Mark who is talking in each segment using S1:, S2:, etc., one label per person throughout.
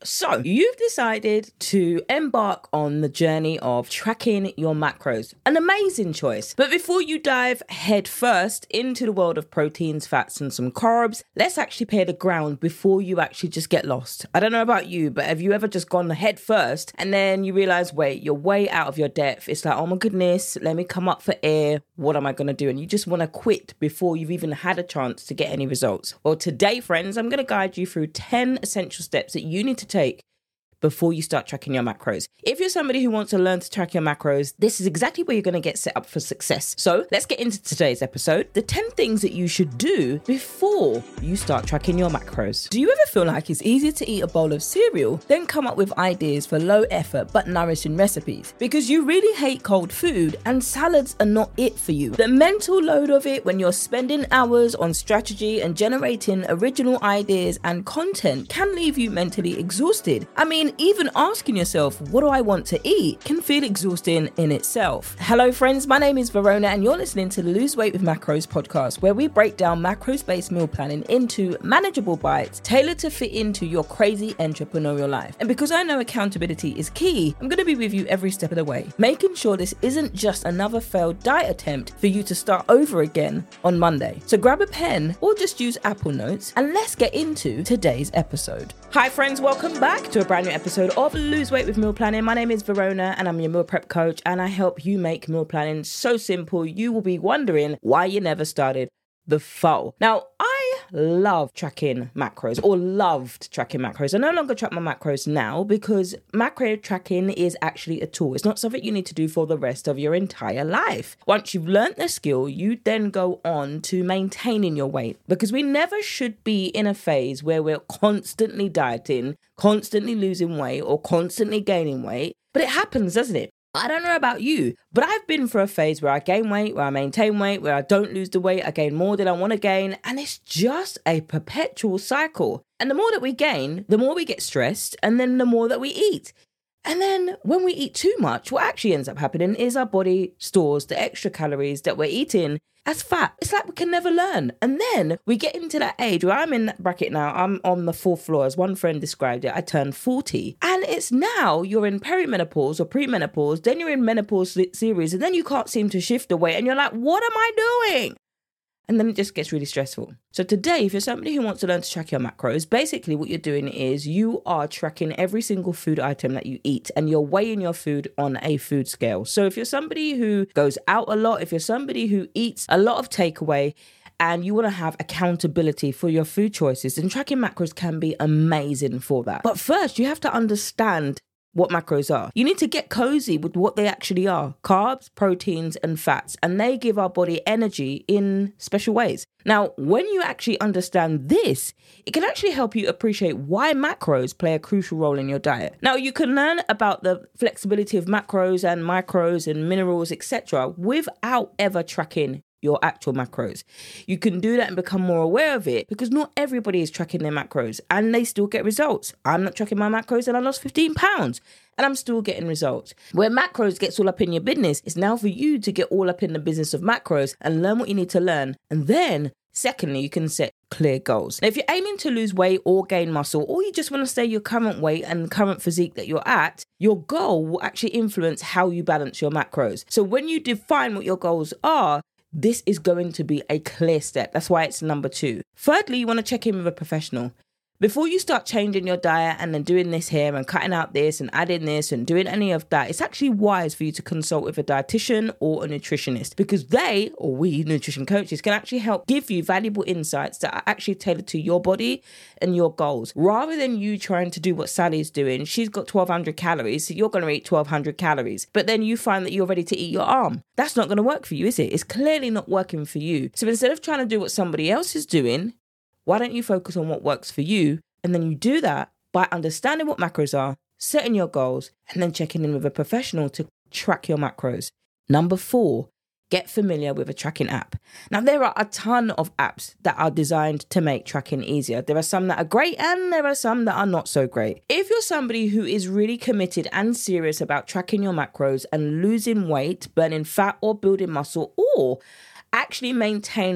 S1: So you've decided to embark on the journey of tracking your macros. An amazing choice. But before you dive head first into the world of proteins, fats, and some carbs, let's actually clear the ground before you actually just get lost. I don't know about you, but have you ever just gone head first and then you realize, wait, you're way out of your depth. It's like, oh my goodness, let me come up for air. What am I going to do? And you just want to quit before you've even had a chance to get any results. Well, today, friends, I'm going to guide you through 10 essential steps that you need to take before you start tracking your macros. If you're somebody who wants to learn to track your macros, this is exactly where you're going to get set up for success. So let's get into today's episode. The 10 things that you should do before you start tracking your macros. Do you ever feel like it's easier to eat a bowl of cereal than come up with ideas for low effort but nourishing recipes? Because you really hate cold food and salads are not it for you. The mental load of it when you're spending hours on strategy and generating original ideas and content can leave you mentally exhausted. I mean, even asking yourself, what do I want to eat, can feel exhausting in itself. Hello friends, my name is Verona and you're listening to the Lose Weight with Macros podcast, where we break down macros-based meal planning into manageable bites tailored to fit into your crazy entrepreneurial life. And because I know accountability is key, I'm going to be with you every step of the way, making sure this isn't just another failed diet attempt for you to start over again on Monday. So grab a pen or just use Apple Notes and let's get into today's episode. Hi friends, welcome back to a brand new episode of Lose Weight with Meal Planning. My name is Verona and I'm your meal prep coach, and I help you make meal planning so simple you will be wondering why you never started before. Now, I love tracking macros, or loved tracking macros. I no longer track my macros now because macro tracking is actually a tool. It's not something you need to do for the rest of your entire life. Once you've learned the skill, you then go on to maintaining your weight, because we never should be in a phase where we're constantly dieting, constantly losing weight, or constantly gaining weight. But it happens, doesn't it? I don't know about you, but I've been through a phase where I gain weight, where I maintain weight, where I don't lose the weight, I gain more than I want to gain, and it's just a perpetual cycle. And the more that we gain, the more we get stressed, and then the more that we eat. And then when we eat too much, what actually ends up happening is our body stores the extra calories that we're eating as fat. It's like we can never learn. And then we get into that age where I'm in that bracket now. I'm on the 4th floor, as one friend described it. I turned 40. And it's now you're in perimenopause or premenopause, then you're in menopause series, and then you can't seem to shift the weight. And you're like, what am I doing? And then it just gets really stressful. So today, if you're somebody who wants to learn to track your macros, basically what you're doing is you are tracking every single food item that you eat, and you're weighing your food on a food scale. So if you're somebody who goes out a lot, if you're somebody who eats a lot of takeaway, and you want to have accountability for your food choices, then tracking macros can be amazing for that. But first, you have to understand what macros are. You need to get cozy with what they actually are: carbs, proteins, and fats, and they give our body energy in special ways. Now, when you actually understand this, it can actually help you appreciate why macros play a crucial role in your diet. Now, you can learn about the flexibility of macros and micros and minerals, etc., without ever tracking your actual macros. You can do that and become more aware of it, because not everybody is tracking their macros and they still get results. I'm not tracking my macros and I lost 15 pounds and I'm still getting results. Where macros gets all up in your business, it's now for you to get all up in the business of macros and learn what you need to learn. And then secondly, you can set clear goals. Now, if you're aiming to lose weight or gain muscle, or you just want to stay your current weight and current physique that you're at, your goal will actually influence how you balance your macros. So when you define what your goals are, this is going to be a clear step. That's why it's number 2. Thirdly, you want to check in with a professional. Before you start changing your diet and then doing this here and cutting out this and adding this and doing any of that, it's actually wise for you to consult with a dietitian or a nutritionist, because they, or we nutrition coaches, can actually help give you valuable insights that are actually tailored to your body and your goals. Rather than you trying to do what Sally's doing, she's got 1,200 calories, so you're going to eat 1,200 calories. But then you find that you're ready to eat your arm. That's not going to work for you, is it? It's clearly not working for you. So instead of trying to do what somebody else is doing, why don't you focus on what works for you? And then you do that by understanding what macros are, setting your goals, and then checking in with a professional to track your macros. Number 4, get familiar with a tracking app. Now, there are a ton of apps that are designed to make tracking easier. There are some that are great and there are some that are not so great. If you're somebody who is really committed and serious about tracking your macros and losing weight, burning fat, or building muscle, or actually maintaining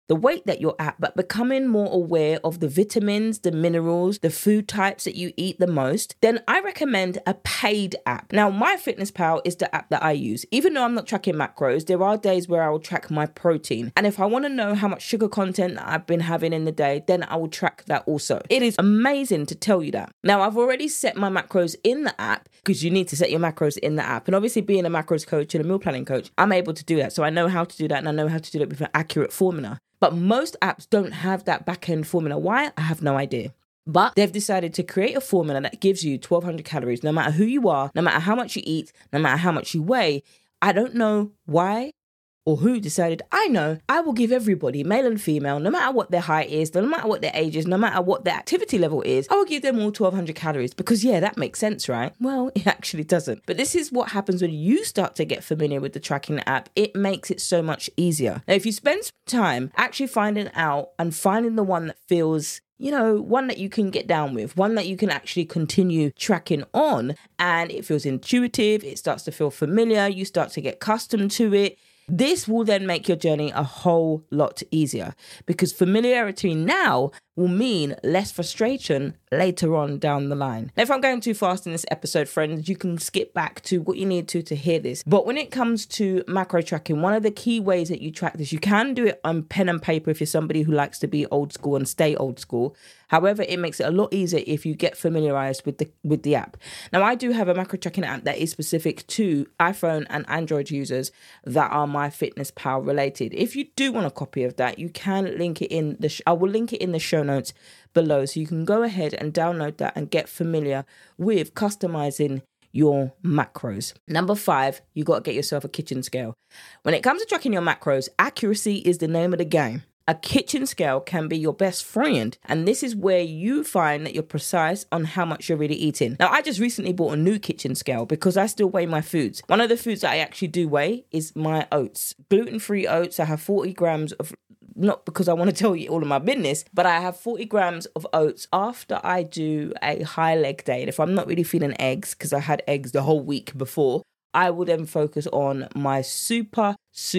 S1: the weight that you're at, but becoming more aware of the vitamins, the minerals, the food types that you eat the most, then I recommend a paid app. Now, MyFitnessPal is the app that I use. Even though I'm not tracking macros, there are days where I will track my protein. And if I want to know how much sugar content that I've been having in the day, then I will track that also. It is amazing to tell you that. Now, I've already set my macros in the app, because you need to set your macros in the app. And obviously being a macros coach and a meal planning coach, I'm able to do that. So I know how to do that, and I know how to do it with an accurate formula. But most apps don't have that back-end formula. Why? I have no idea. But they've decided to create a formula that gives you 1,200 calories, no matter who you are, no matter how much you eat, no matter how much you weigh. I don't know why or who decided. I know I will give everybody, male and female, no matter what their height is, no matter what their age is, no matter what their activity level is, I will give them all 1,200 calories because, yeah, that makes sense, right? Well, it actually doesn't. But this is what happens when you start to get familiar with the tracking app. It makes it so much easier. Now, if you spend some time actually finding out and finding the one that feels, one that you can get down with, one that you can actually continue tracking on, and it feels intuitive, it starts to feel familiar, you start to get accustomed to it. This will then make your journey a whole lot easier, because familiarity now will mean less frustration later on down the line. Now, if I'm going too fast in this episode, friends, you can skip back to what you need to hear this. But when it comes to macro tracking, one of the key ways that you track this, you can do it on pen and paper if you're somebody who likes to be old school and stay old school. However, it makes it a lot easier if you get familiarized with the app. Now, I do have a macro tracking app that is specific to iPhone and Android users that are MyFitnessPal related. If you do want a copy of that, you can link it in I will link it in the show notes below, so you can go ahead and download that and get familiar with customizing your macros. Number 5, you got to get yourself a kitchen scale. When it comes to tracking your macros, accuracy is the name of the game. A kitchen scale can be your best friend, and this is where you find that you're precise on how much you're really eating. Now, I just recently bought a new kitchen scale because I still weigh my foods. One of the foods that I actually do weigh is my oats. Gluten-free oats. I have 40 grams of, not because I want to tell you all of my business, but I have 40 grams of oats after I do a high leg day. And if I'm not really feeling eggs, because I had eggs the whole week before, I will then focus on my super,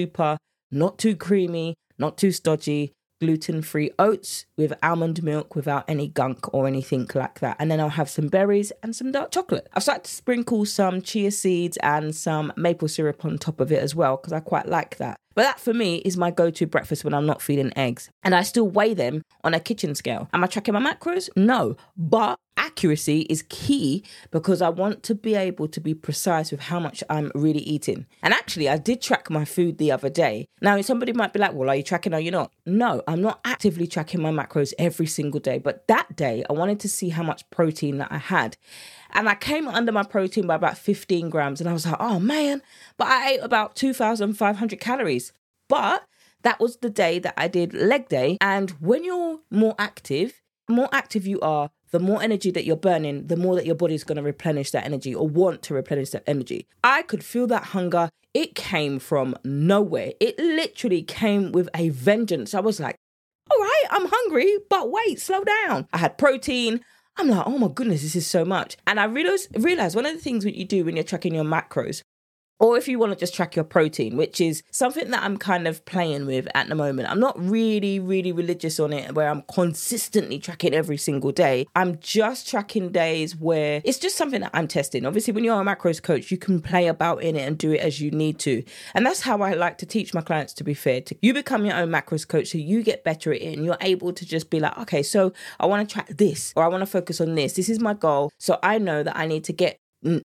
S1: not too creamy, not too stodgy, gluten-free oats with almond milk without any gunk or anything like that. And then I'll have some berries and some dark chocolate. I've started to sprinkle some chia seeds and some maple syrup on top of it as well, because I quite like that. But that for me is my go-to breakfast when I'm not feeling eggs. And I still weigh them on a kitchen scale. Am I tracking my macros? No. But accuracy is key because I want to be able to be precise with how much I'm really eating. And actually, I did track my food the other day. Now, somebody might be like, well, are you tracking or are you not? No, I'm not actively tracking my macros every single day. But that day, I wanted to see how much protein that I had. And I came under my protein by about 15 grams. And I was like, oh man, but I ate about 2,500 calories. But that was the day that I did leg day. And when you're more active you are, the more energy that you're burning, the more that your body's going to replenish that energy or want to replenish that energy. I could feel that hunger. It came from nowhere. It literally came with a vengeance. I was like, all right, I'm hungry, but wait, slow down. I had protein. I'm like, oh my goodness, this is so much. And I realized one of the things that you do when you're tracking your macros, or if you want to just track your protein, which is something that I'm kind of playing with at the moment. I'm not really religious on it where I'm consistently tracking every single day. I'm just tracking days where it's just something that I'm testing. Obviously, when you're a macros coach, you can play about in it and do it as you need to. And that's how I like to teach my clients, to be fair. You become your own macros coach, so you get better at it and you're able to just be like, okay, so I want to track this, or I want to focus on this. This is my goal. So I know that I need to get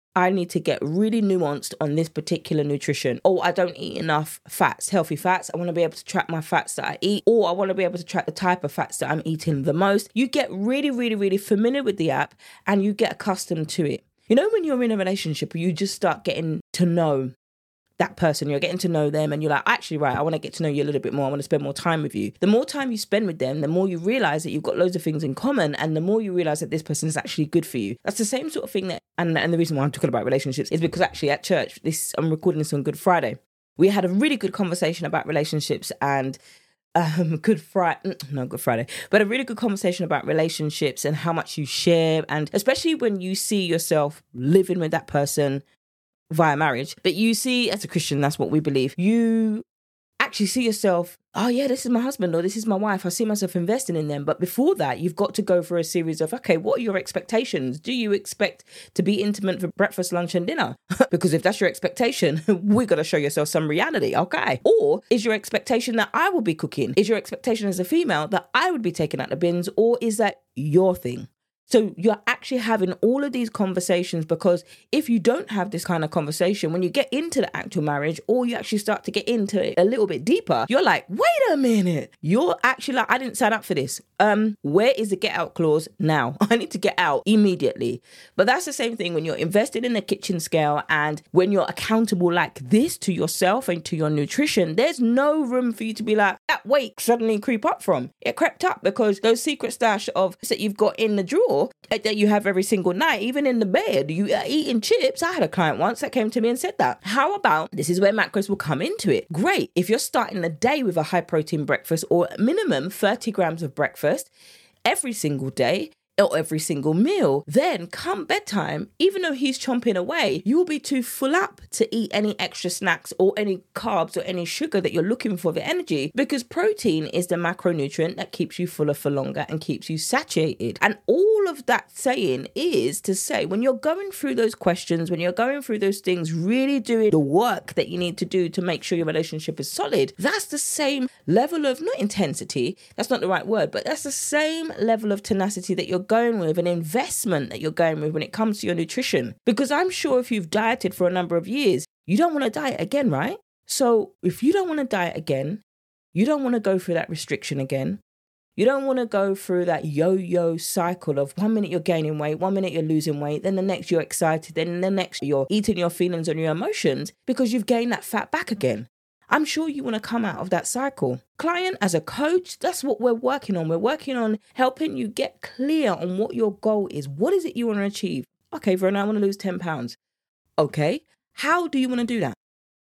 S1: really nuanced on this particular nutrition. Oh, I don't eat enough fats, healthy fats. I want to be able to track my fats that I eat, or I want to be able to track the type of fats that I'm eating the most. You get really familiar with the app and you get accustomed to it. You know, when you're in a relationship, you just start getting to know that person, you're getting to know them, and you're like, actually, right, I want to get to know you a little bit more. I want to spend more time with you. The more time you spend with them, the more you realize that you've got loads of things in common, and the more you realize that this person is actually good for you. That's the same sort of thing that, and the reason why I'm talking about relationships is because actually at church, I'm recording this on Good Friday. We had a really good conversation about relationships and Good Friday, but a really good conversation about relationships and how much you share, and especially when you see yourself living with that person via marriage, but you see, as a Christian, that's what we believe, you actually see yourself, oh yeah, this is my husband or this is my wife. I see myself investing in them. But before that, you've got to go for a series of, okay, what are your expectations? Do you expect to be intimate for breakfast, lunch and dinner? Because if that's your expectation, we've got to show yourself some reality, okay? Or is your expectation that I will be cooking? Is your expectation as a female that I would be taking out the bins? Or is that your thing? So you're actually having all of these conversations, because if you don't have this kind of conversation, when you get into the actual marriage or you actually start to get into it a little bit deeper, you're like, wait a minute. You're actually like, I didn't sign up for this. Where is the get out clause now? I need to get out immediately. But that's the same thing when you're invested in the kitchen scale and when you're accountable like this to yourself and to your nutrition, there's no room for you to be like, that weight suddenly creep up from. It crept up because those secret stash of that you've got in the drawer that you have every single night, even in the bed, you are eating chips. I had a client once that came to me and said that. How about, this is where macros will come into it. Great. If you're starting the day with a high protein breakfast or minimum 30 grams of breakfast every single day, or every single meal, then come bedtime, even though he's chomping away, you will be too full up to eat any extra snacks or any carbs or any sugar that you're looking for the energy, because protein is the macronutrient that keeps you fuller for longer and keeps you satiated. And all of that saying is to say, when you're going through those questions, when you're going through those things, really doing the work that you need to do to make sure your relationship is solid, that's the same level of, not intensity, that's not the right word, but that's the same level of tenacity that you're going with, an investment that you're going with when it comes to your nutrition. Because I'm sure if you've dieted for a number of years, you don't want to diet again, right? So if you don't want to diet again, you don't want to go through that restriction again, you don't want to go through that yo-yo cycle of 1 minute you're gaining weight, 1 minute you're losing weight, then the next you're excited, then the next you're eating your feelings and your emotions because you've gained that fat back again. I'm sure you want to come out of that cycle. Client, as a coach, that's what we're working on. We're working on helping you get clear on what your goal is. What is it you want to achieve? Okay, Verona, I want to lose 10 pounds. Okay, how do you want to do that?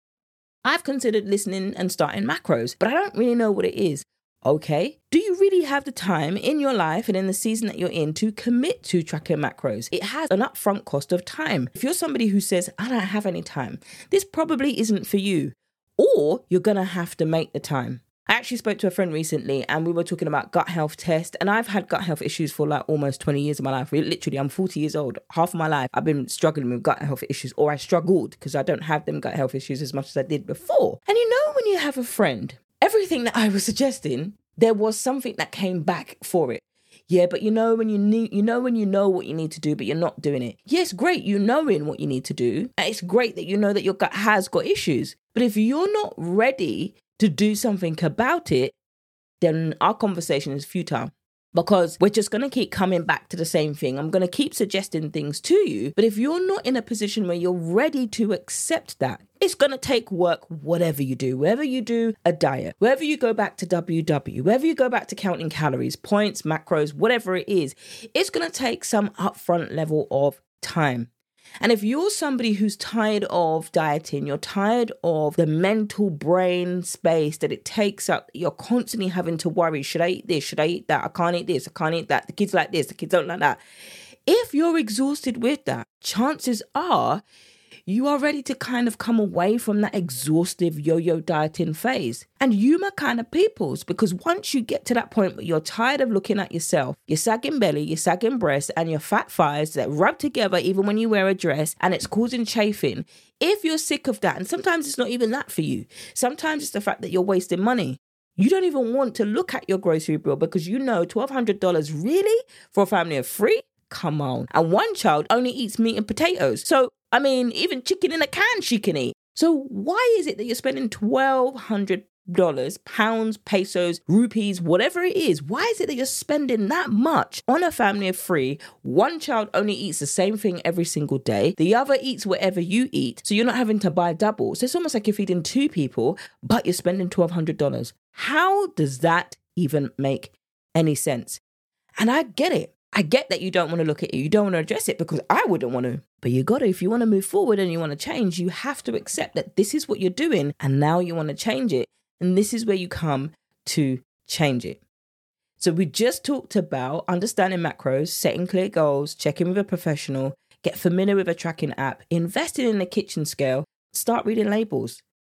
S1: I've considered listening and starting macros, but I don't really know what it is. Okay, do you really have the time in your life and in the season that you're in to commit to tracking macros? It has an upfront cost of time. If you're somebody who says, I don't have any time, this probably isn't for you. Or you're going to have to make the time. I actually spoke to a friend recently and we were talking about gut health tests, and I've had gut health issues for like almost 20 years of my life. Literally, I'm 40 years old. Half of my life, I've been struggling with gut health issues, or I struggled because I don't have them gut health issues as much as I did before. And you know, when you have a friend, everything that I was suggesting, there was something that came back for it. Yeah, but you know when you know what you need to do, but you're not doing it. Yes, great, you knowing what you need to do. It's great that you know that your gut has got issues. But if you're not ready to do something about it, then our conversation is futile. Because we're just going to keep coming back to the same thing. I'm going to keep suggesting things to you. But if you're not in a position where you're ready to accept that, it's going to take work, whatever you do. Wherever you do a diet, wherever you go back to WW, wherever you go back to counting calories, points, macros, whatever it is, it's going to take some upfront level of time. And if you're somebody who's tired of dieting, you're tired of the mental brain space that it takes up, you're constantly having to worry, should I eat this? Should I eat that? I can't eat this. I can't eat that. The kids like this. The kids don't like that. If you're exhausted with that, chances are you are ready to kind of come away from that exhaustive yo-yo dieting phase. And you my kind of peoples, because once you get to that point where you're tired of looking at yourself, your sagging belly, your sagging breasts, and your fat thighs that rub together even when you wear a dress and it's causing chafing, if you're sick of that, and sometimes it's not even that for you, sometimes it's the fact that you're wasting money. You don't even want to look at your grocery bill because you know $1,200 really for a family of 3? Come on. And one child only eats meat and potatoes. So, I mean, even chicken in a can she can eat. So why is it that you're spending $1,200, pounds, pesos, rupees, whatever it is? Why is it that you're spending that much on a family of 3? One child only eats the same thing every single day. The other eats whatever you eat. So you're not having to buy double. So it's almost like you're feeding 2 people, but you're spending $1,200. How does that even make any sense? And I get it. I get that you don't want to look at it. You don't want to address it because I wouldn't want to. But you got to, if you want to move forward and you want to change, you have to accept that this is what you're doing and now you want to change it. And this is where you come to change it. So we just talked about understanding macros, setting clear goals, checking with a professional, get familiar with a tracking app, investing in the kitchen scale, start reading labels.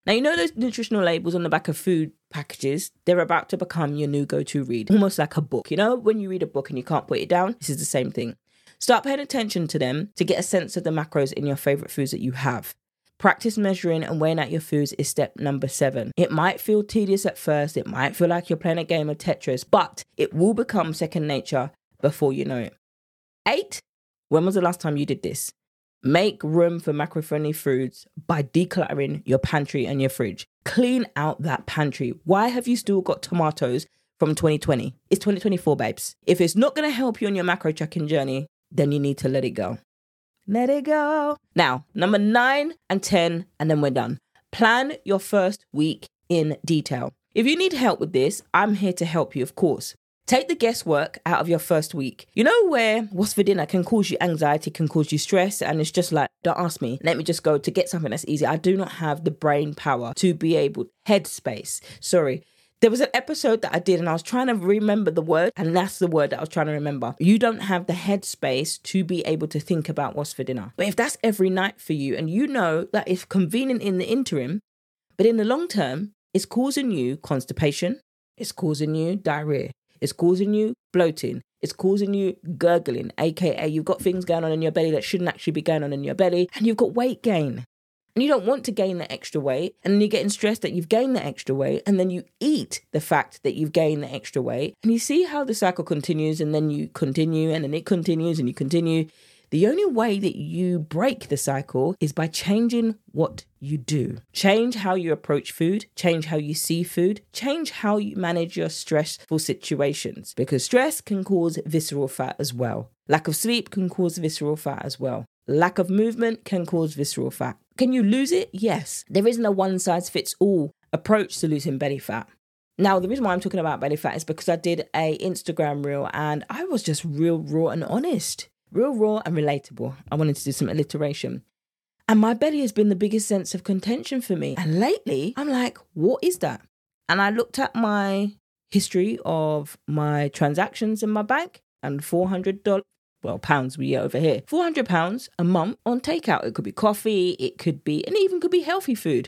S1: Now, you know those nutritional labels on the back of food packages? They're about to become your new go-to read, almost like a book. You know, when you read a book and you can't put it down, this is the same thing. Start paying attention to them to get a sense of the macros in your favorite foods that you have. Practice measuring and weighing out your foods is step number 7. It might feel tedious at first. It might feel like you're playing a game of Tetris, but it will become second nature before you know it. 8. When was the last time you did this? Make room for macro-friendly foods by decluttering your pantry and your fridge. Clean out that pantry. Why have you still got tomatoes from 2020? It's 2024, babes. If it's not going to help you on your macro tracking journey, then you need to let it go. Let it go. Now, number 9 and 10, and then we're done. Plan your first week in detail. If you need help with this, I'm here to help you, of course. Take the guesswork out of your first week. You know where what's for dinner can cause you anxiety, can cause you stress, and it's just like, don't ask me. Let me just go to get something that's easy. I do not have the brain power to be able, headspace. Sorry. There was an episode that I did and I was trying to remember the word, and that's the word that I was trying to remember. You don't have the headspace to be able to think about what's for dinner. But if that's every night for you, and you know that it's convenient in the interim, but in the long term, it's causing you constipation, it's causing you diarrhea. It's causing you bloating. It's causing you gurgling, aka you've got things going on in your belly that shouldn't actually be going on in your belly, and you've got weight gain. And you don't want to gain the extra weight, and then you're getting stressed that you've gained the extra weight, and then you eat the fact that you've gained the extra weight, and you see how the cycle continues, and then you continue, and then it continues, and you continue. The only way that you break the cycle is by changing what you do. Change how you approach food, change how you see food, change how you manage your stressful situations, because stress can cause visceral fat as well. Lack of sleep can cause visceral fat as well. Lack of movement can cause visceral fat. Can you lose it? Yes. There isn't a one-size-fits-all approach to losing belly fat. Now, the reason why I'm talking about belly fat is because I did a Instagram reel and I was just real, raw and honest. Real raw and relatable. I wanted to do some alliteration. And my belly has been the biggest sense of contention for me. And lately, I'm like, what is that? And I looked at my history of my transactions in my bank and $400, pounds we get over here. £400 a month on takeout. It could be coffee, it could be, and it even could be healthy food.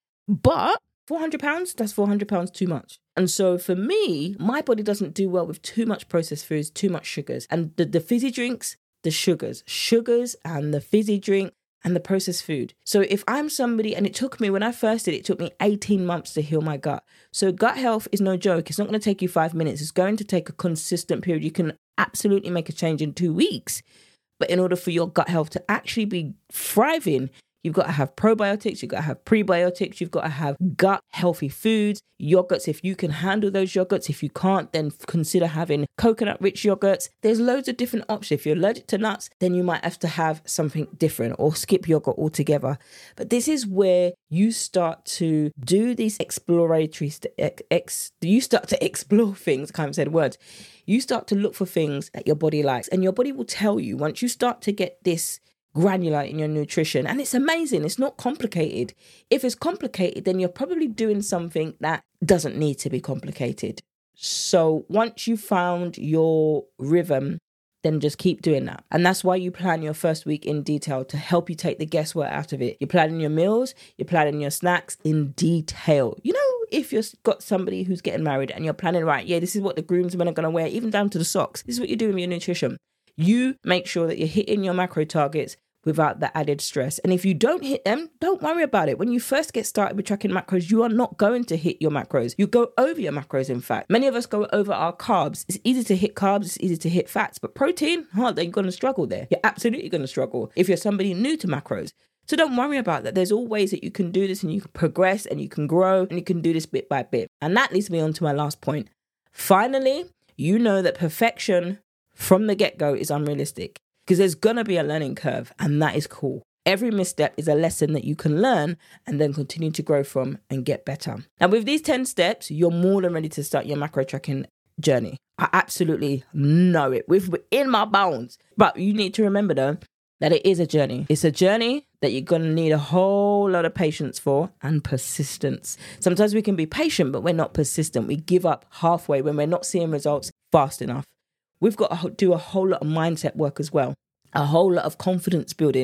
S1: But £400, that's £400 too much. And so for me, my body doesn't do well with too much processed foods, too much sugars. And the fizzy drinks, the sugars and the fizzy drink and the processed food. So if I'm somebody, and it took me, when I first did it, it took me 18 months to heal my gut. So gut health is no joke. It's not going to take you 5 minutes. It's going to take a consistent period. You can absolutely make a change in 2 weeks. But in order for your gut health to actually be thriving, you've got to have probiotics, you've got to have prebiotics, you've got to have gut healthy foods, yogurts if you can handle those yogurts. If you can't, then consider having coconut-rich yogurts. There's loads of different options. If you're allergic to nuts, then you might have to have something different or skip yogurt altogether. But this is where you start to do these exploratory, you start to explore things, I can't even say the words. You start to look for things that your body likes, and your body will tell you once you start to get this granular in your nutrition. And it's amazing. It's not complicated. If it's complicated, then you're probably doing something that doesn't need to be complicated. So once you found your rhythm, then just keep doing that. And that's why you plan your first week in detail, to help you take the guesswork out of it. You're planning your meals, you're planning your snacks in detail. You know, if you've got somebody who's getting married and you're planning, right, yeah, this is what the groomsmen are going to wear, even down to the socks. This is what you're doing with your nutrition. You make sure that you're hitting your macro targets without the added stress. And if you don't hit them, don't worry about it. When you first get started with tracking macros, you are not going to hit your macros. You go over your macros, in fact. Many of us go over our carbs. It's easy to hit carbs, it's easy to hit fats, but protein, you're going to struggle there. You're absolutely going to struggle if you're somebody new to macros. So don't worry about that. There's all ways that you can do this, and you can progress and you can grow and you can do this bit by bit. And that leads me on to my last point. Finally, you know that perfection from the get-go is unrealistic, because there's going to be a learning curve, and that is cool. Every misstep is a lesson that you can learn and then continue to grow from and get better. And with these 10 steps, you're more than ready to start your macro tracking journey. I absolutely know it within my bones. But you need to remember, though, that it is a journey. It's a journey that you're going to need a whole lot of patience for, and persistence. Sometimes we can be patient, but we're not persistent. We give up halfway when we're not seeing results fast enough. We've got to do a whole lot of mindset work as well, a whole lot of confidence building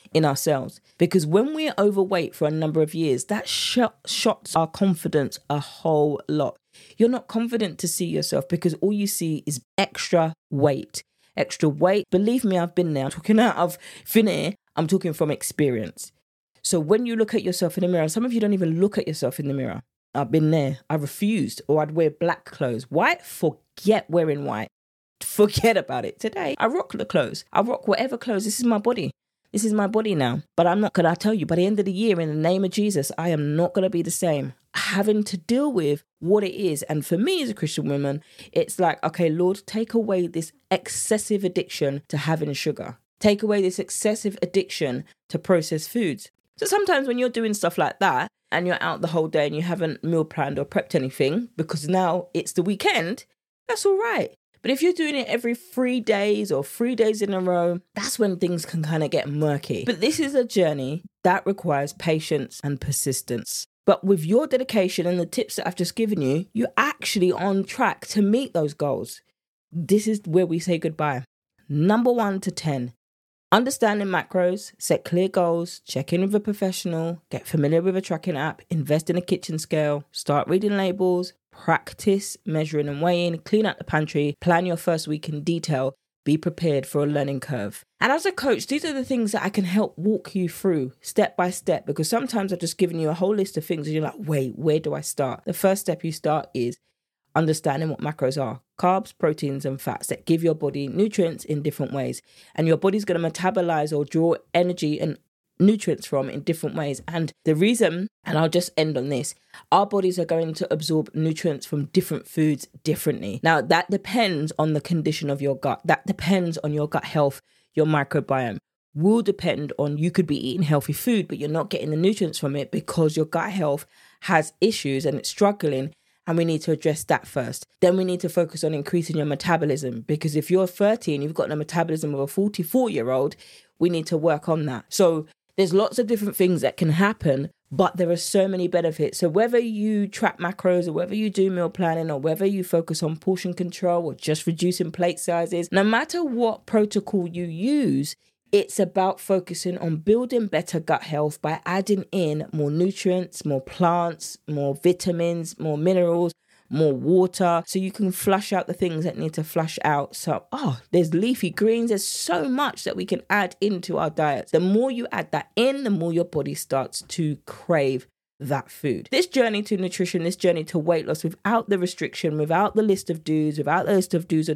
S1: in ourselves. Because when we're overweight for a number of years, that shots our confidence a whole lot. You're not confident to see yourself because all you see is extra weight. Extra weight. Believe me, I've been there. I'm talking out of thin air. I'm talking from experience. So when you look at yourself in the mirror, some of you don't even look at yourself in the mirror. I've been there. I refused, or I'd wear black clothes. White? Forget wearing white. Forget about it. Today, I rock the clothes. I rock whatever clothes. This is my body. This is my body now. But I'm not going to tell you, by the end of the year, in the name of Jesus, I am not going to be the same. Having to deal with what it is. And for me as a Christian woman, it's like, okay, Lord, take away this excessive addiction to having sugar. Take away this excessive addiction to processed foods. So sometimes when you're doing stuff like that and you're out the whole day and you haven't meal planned or prepped anything because now it's the weekend, that's all right. But if you're doing it every 3 days or 3 days in a row, that's when things can kind of get murky. But this is a journey that requires patience and persistence. But with your dedication and the tips that I've just given you, you're actually on track to meet those goals. This is where we say goodbye. Number 1 to 10. Understanding macros, set clear goals, check in with a professional, get familiar with a tracking app, invest in a kitchen scale, start reading labels, practice measuring and weighing, clean out the pantry, plan your first week in detail, be prepared for a learning curve. And as a coach, these are the things that I can help walk you through step by step, because sometimes I've just given you a whole list of things and you're like, wait, where do I start? The first step you start is understanding what macros are. Carbs, proteins, and fats that give your body nutrients in different ways. And your body's going to metabolize or draw energy and nutrients from in different ways. And the reason, and I'll just end on this, our bodies are going to absorb nutrients from different foods differently. Now, that depends on the condition of your gut. That depends on your gut health, your microbiome. Will depend on, you could be eating healthy food, but you're not getting the nutrients from it because your gut health has issues and it's struggling. And we need to address that first. Then we need to focus on increasing your metabolism, because if you're 30 and you've got the metabolism of a 44-year-old, we need to work on that. So there's lots of different things that can happen, but there are so many benefits. So whether you track macros or whether you do meal planning or whether you focus on portion control or just reducing plate sizes, no matter what protocol you use, it's about focusing on building better gut health by adding in more nutrients, more plants, more vitamins, more minerals, more water, so you can flush out the things that need to flush out. So, there's leafy greens. There's so much that we can add into our diets. The more you add that in, the more your body starts to crave that food. This journey to nutrition, this journey to weight loss without the restriction, without the list of do's, without the list of do's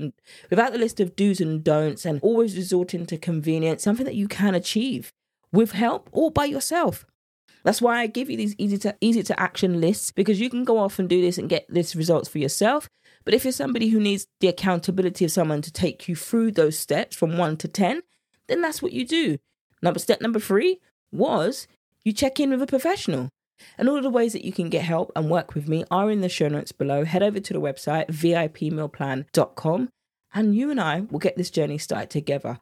S1: and don'ts, and always resorting to convenience, something that you can achieve with help or by yourself. That's why I give you these easy to action lists, because you can go off and do this and get this results for yourself. But if you're somebody who needs the accountability of someone to take you through those steps from 1 to 10, then that's what you do. Step number 3 was you check in with a professional. And all of the ways that you can get help and work with me are in the show notes below. Head over to the website, vipmealplan.com, and you and I will get this journey started together.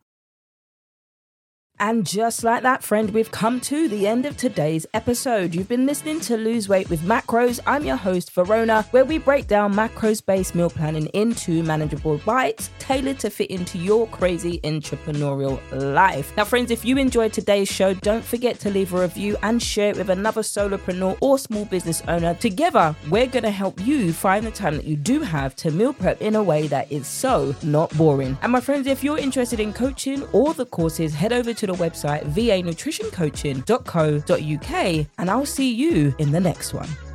S1: And just like that, friend, we've come to the end of today's episode. You've been listening to Lose Weight with Macros. I'm your host, Verona, where we break down macros-based meal planning into manageable bites tailored to fit into your crazy entrepreneurial life. Now, friends, if you enjoyed today's show, don't forget to leave a review and share it with another solopreneur or small business owner. Together, we're going to help you find the time that you do have to meal prep in a way that is so not boring. And my friends, if you're interested in coaching or the courses, head over to the website vanutritioncoaching.co.uk, and I'll see you in the next one.